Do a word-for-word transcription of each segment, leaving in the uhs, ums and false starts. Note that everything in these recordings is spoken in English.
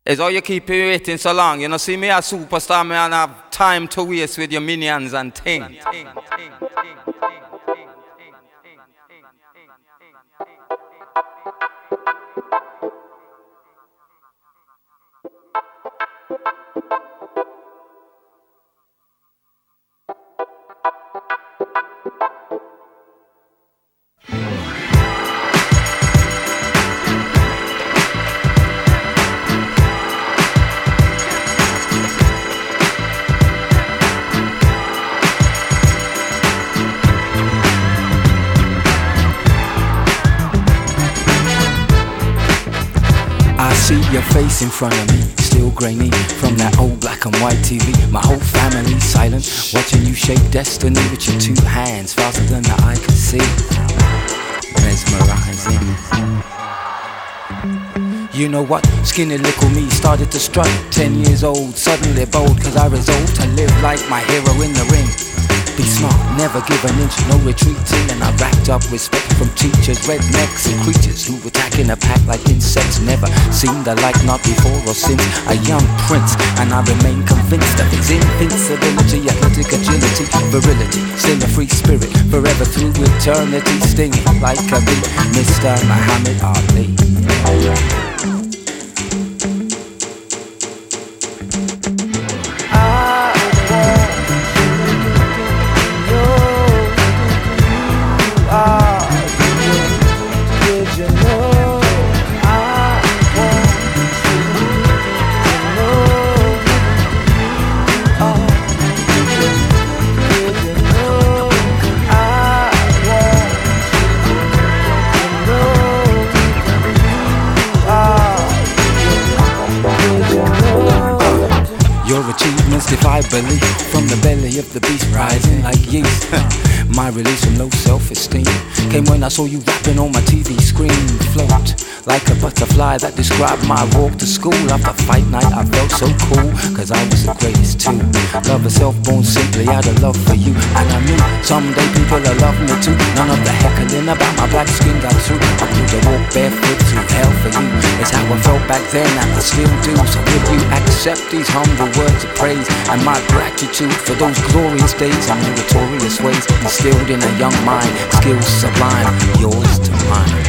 It's all you keep me waiting so long. You know, see me a superstar, me and have time to waste with your minions and things. See your face in front of me, still grainy from that old black and white T V. My whole family silent, watching you shape destiny with your two hands, faster than the eye can see. Mesmerizing. You know what? Skinny little me started to strut. Ten years old, suddenly bold, cause I resolved to live like my hero in the ring. Be smart, never give an inch, no retreating. And I racked up respect from teachers, rednecks and creatures who attack in a pack like insects. Never seen the like, not before or since. A young prince, and I remain convinced of his invincibility, athletic agility, virility. Still a free spirit, forever through eternity, stinging like a bee. Mister Muhammad Ali. Defy belief from the belly of the beast, rising like yeast. My release from low self-esteem came when I saw you rapping on my T V screen. Float like a butterfly that described my walk to school. After fight night I felt so cool, cause I was the greatest too. Love herself born simply out of love for you. And I knew someday people will love me too. None of the heckling about my black skin got through. I could have walked barefoot through hell for you. It's how I felt back then and I still do. So if you accept these humble words of praise and my gratitude for those glorious days and meritorious ways instilled in a young mind, skills sublime, yours to mine.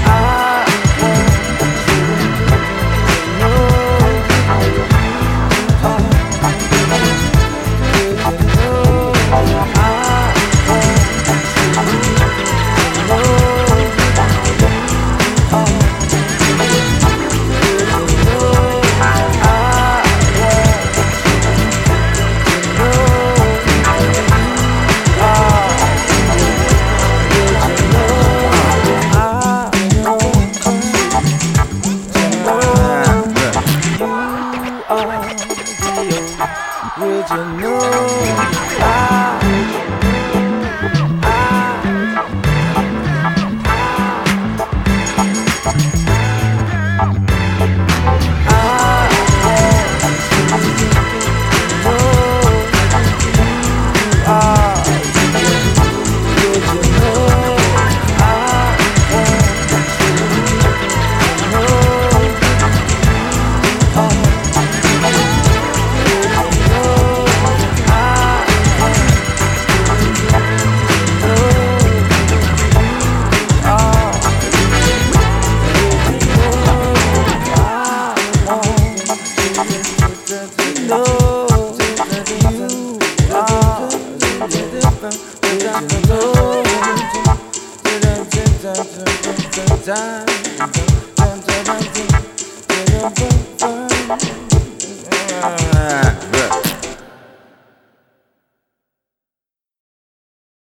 Time.